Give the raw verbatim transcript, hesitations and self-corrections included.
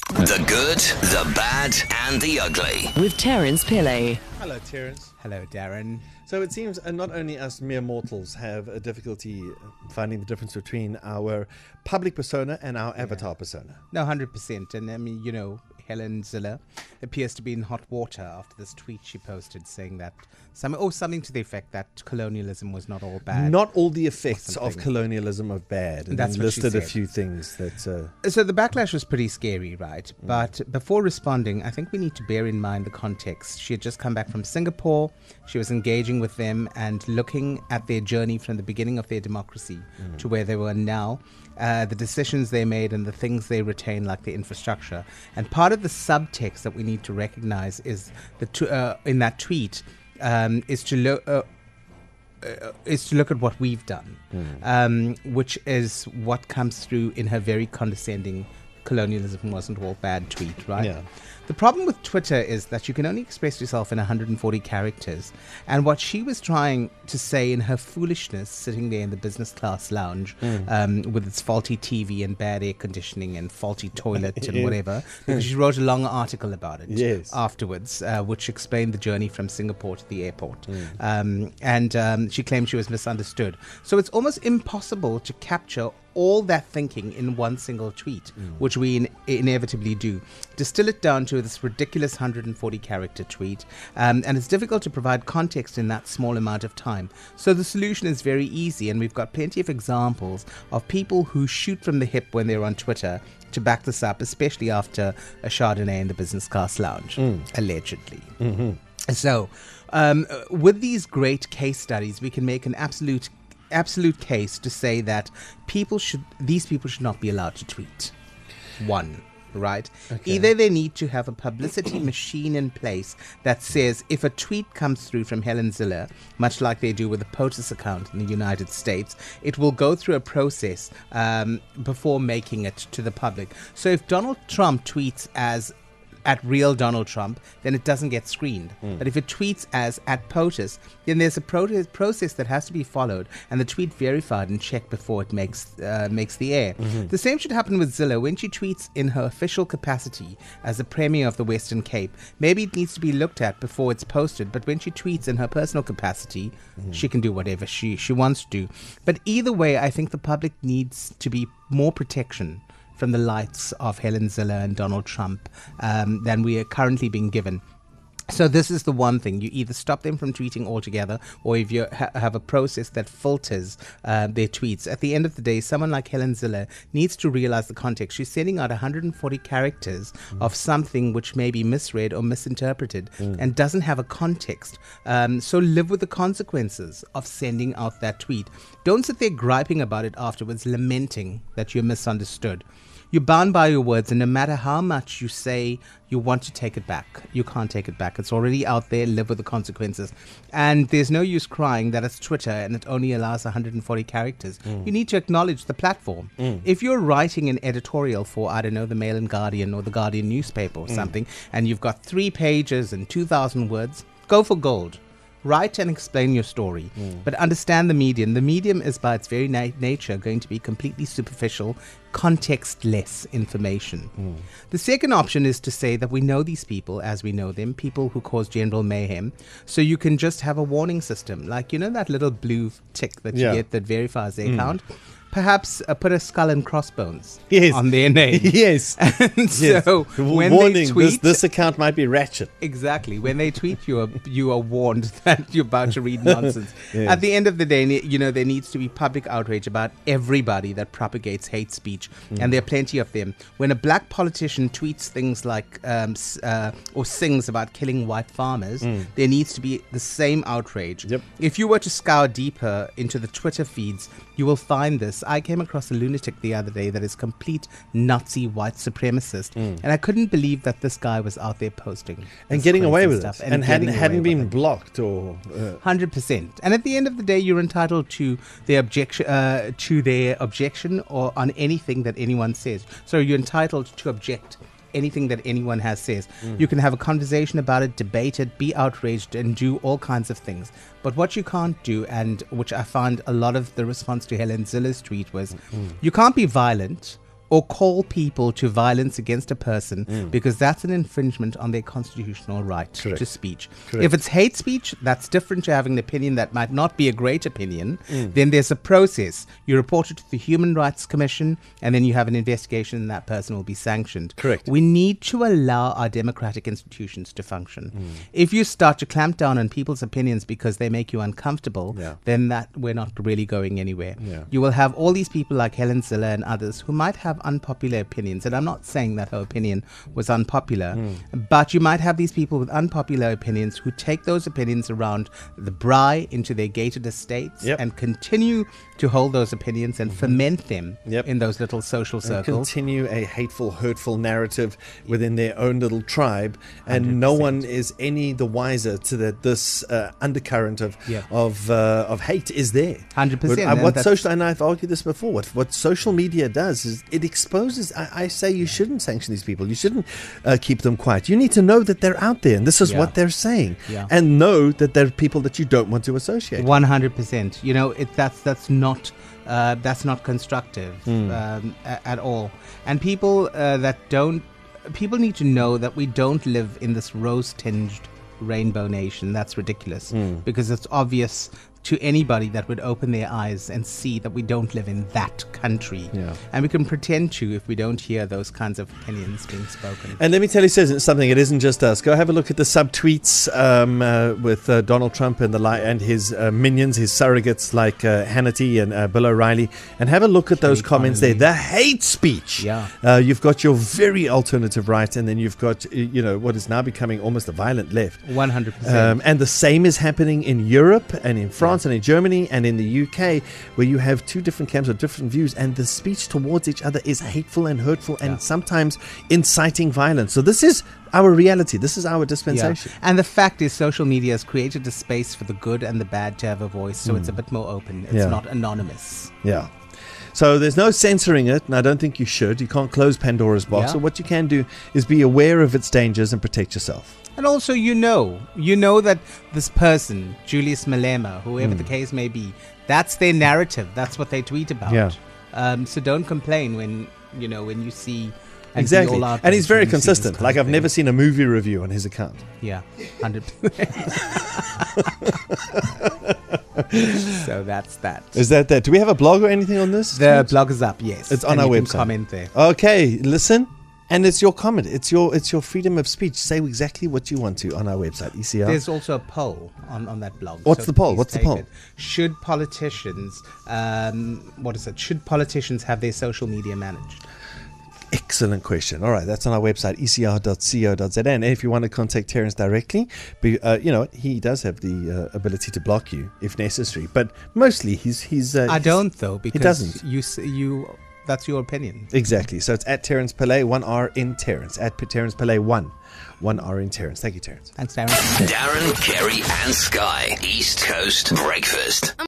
The good, the bad, and the ugly. With Terence Pillay. Hello, Terence. Hello, Darren. So it seems uh, not only us mere mortals have a difficulty finding the difference between our public persona and our avatar persona. No, one hundred percent. And I mean, you know, Helen Zille appears to be in hot water after this tweet she posted saying that some oh something to the effect that colonialism was not all bad. Not all the effects of colonialism are bad. And That's then what she listed a said. few things that... Uh, So the backlash was pretty scary, right? Mm. But before responding, I think we need to bear in mind the context. She had just come back from Singapore. She was engaging with them and looking at their journey from the beginning of their democracy mm. to where they were now. Uh, the decisions they made and the things they retain, like the infrastructure. And part of the subtext that we need to recognize is the t- uh, in that tweet um, is to look. Uh, Uh, is to look at what we've done, mm. um, which is what comes through in her very condescending colonialism wasn't all bad tweet, right? Yeah. The problem with Twitter is that you can only express yourself in one hundred forty characters. And what she was trying to say in her foolishness, sitting there in the business class lounge mm. um, with its faulty T V and bad air conditioning and faulty toilet and whatever, because she wrote a long article about it yes. afterwards, uh, which explained the journey from Singapore to the airport. Mm. Um, and um, she claimed she was misunderstood. So it's almost impossible to capture all that thinking in one single tweet, mm. which we in- inevitably do. Distill it down to this ridiculous one hundred forty character tweet, um, and it's difficult to provide context in that small amount of time. So the solution is very easy, and we've got plenty of examples of people who shoot from the hip when they're on Twitter to back this up, especially after a Chardonnay in the business class lounge, mm. allegedly. Mm-hmm. So um, with these great case studies, we can make an absolute absolute case to say that people should these people should not be allowed to tweet. One, right? Okay. Either they need to have a publicity machine in place that says if a tweet comes through from Helen Zille, much like they do with the POTUS account in the United States, it will go through a process um, before making it to the public. So if Donald Trump tweets as at real Donald Trump, then it doesn't get screened. Mm. But if it tweets as at POTUS, then there's a pro- process that has to be followed and the tweet verified and checked before it makes uh, makes the air. Mm-hmm. The same should happen with Zille. When she tweets in her official capacity as the Premier of the Western Cape, maybe it needs to be looked at before it's posted, but when she tweets in her personal capacity, mm-hmm. she can do whatever she, she wants to do. But either way, I think the public needs to be more protection from the likes of Helen Zille and Donald Trump um, than we are currently being given. So this is the one thing. You either stop them from tweeting altogether, or if you ha- have a process that filters uh, their tweets. At the end of the day, someone like Helen Zille needs to realize the context. She's sending out one hundred forty characters mm. of something which may be misread or misinterpreted mm. and doesn't have a context. Um, so live with the consequences of sending out that tweet. Don't sit there griping about it afterwards, lamenting that you're misunderstood. You're bound by your words, and no matter how much you say you want to take it back, you can't take it back. It's already out there. Live with the consequences. And there's no use crying that it's Twitter and it only allows one hundred forty characters. Mm. You need to acknowledge the platform. Mm. If you're writing an editorial for, I don't know, the Mail and Guardian or the Guardian newspaper or mm. something, and you've got three pages and two thousand words, go for gold. Write and explain your story, mm. but understand the medium. The medium is by its very na- nature going to be completely superficial, context-less information. Mm. The second option is to say that we know these people as we know them, people who cause general mayhem, so you can just have a warning system, like, you know, that little blue tick that you yeah. get that verifies the mm. account? Perhaps uh, put a skull and crossbones yes. on their name. yes. And yes. so when warning, they tweet, this, this account might be ratchet. Exactly. When they tweet, you are you are warned that you're about to read nonsense. yes. At the end of the day, you know, there needs to be public outrage about everybody that propagates hate speech, mm. and there are plenty of them. When a black politician tweets things like um, uh, or sings about killing white farmers, mm. there needs to be the same outrage. Yep. If you were to scour deeper into the Twitter feeds, you will find this. I came across a lunatic the other day that is complete Nazi white supremacist, mm. and I couldn't believe that this guy was out there posting and getting away with stuff it, and, and hadn't hadn't been blocked or uh, hundred percent. And at the end of the day, you're entitled to their objection, uh, to their objection, or on anything that anyone says. So you're entitled to object anything that anyone has says. Mm. You can have a conversation about it, debate it, be outraged, and do all kinds of things. But what you can't do, and which I found a lot of the response to Helen Zille's tweet was, mm. you can't be violent or call people to violence against a person Mm. because that's an infringement on their constitutional right Correct. to speech. Correct. If it's hate speech, that's different to having an opinion that might not be a great opinion. Mm. Then there's a process. You report it to the Human Rights Commission, and then you have an investigation, and that person will be sanctioned. Correct. We need to allow our democratic institutions to function. Mm. If you start to clamp down on people's opinions because they make you uncomfortable, Yeah. then that we're not really going anywhere. Yeah. You will have all these people like Helen Ziller and others who might have unpopular opinions, and I'm not saying that her opinion was unpopular, Hmm. but you might have these people with unpopular opinions who take those opinions around the braai into their gated estates Yep. and continue to hold those opinions and ferment them Yep. in those little social And circles. continue a hateful, hurtful narrative within their own little tribe, and one hundred percent. no one is any the wiser to that this uh, undercurrent of Yeah. of uh, of hate is there. one hundred percent, But, uh, and what that's- social and I've argued this before. What what social media does is it exposes. I, I say you shouldn't sanction these people. You shouldn't uh, keep them quiet. You need to know that they're out there, and this is Yeah. what they're saying, Yeah. and know that they're people that you don't want to associate. One hundred percent. You know, it that's that's not uh, that's not constructive Hmm. um, a- at all. And people uh, that don't people need to know that we don't live in this rose-tinged rainbow nation. That's ridiculous Hmm. because it's obvious to anybody that would open their eyes and see that we don't live in that country. Yeah. And we can pretend to if we don't hear those kinds of opinions being spoken. And let me tell you says something. It isn't just us. Go have a look at the subtweets um, uh, with uh, Donald Trump and the li- and his uh, minions, his surrogates like uh, Hannity and uh, Bill O'Reilly, and have a look at those Kelly comments there. Connolly. The hate speech. Yeah. Uh, you've got your very alternative right, and then you've got uh, you know what is now becoming almost a violent left. one hundred percent. Um, and the same is happening in Europe and in France and in Germany and in the U K, where you have two different camps with different views, and the speech towards each other is hateful and hurtful and Yeah. sometimes inciting violence. So this is our reality. This is our dispensation. Yeah. And the fact is, social media has created a space for the good and the bad to have a voice, so it's a bit more open. It's Yeah. not anonymous. Yeah. So there's no censoring it, and I don't think you should. You can't close Pandora's box. Yeah. So what you can do is be aware of its dangers and protect yourself. And also, you know, you know that this person, Julius Malema, whoever Hmm. the case may be, that's their narrative. That's what they tweet about. Yeah. Um, so don't complain when, you know, when you see... and see Exactly. all outrage And he's very when you see this consistent. kind Like of I've thing. never seen a movie review on his account. Yeah, one hundred percent. So that's that. Is that that? Do we have a blog or anything on this? The blog is up, yes. It's on and our you can website. comment there. Okay, listen. And it's your comment. It's your it's your freedom of speech. Say exactly what you want to on our website, E C R. There's also a poll on, on that blog. What's the poll? please What's the take poll? it. Should politicians, um, what is it? Should politicians have their social media managed? Excellent question. All right, that's on our website, e c r dot co dot z n. And if you want to contact Terence directly, be, uh, you know, he does have the uh, ability to block you if necessary. But mostly he's... he's uh, I he's- don't, though, because doesn't. you s- you that's your opinion. Exactly. So it's at Terence Pillay, one R in Terence. At Terence Pillay, one. One R in Terence. Thank you, Terence. Thanks, Darren. Darren, Kerry, and Sky. East Coast Breakfast.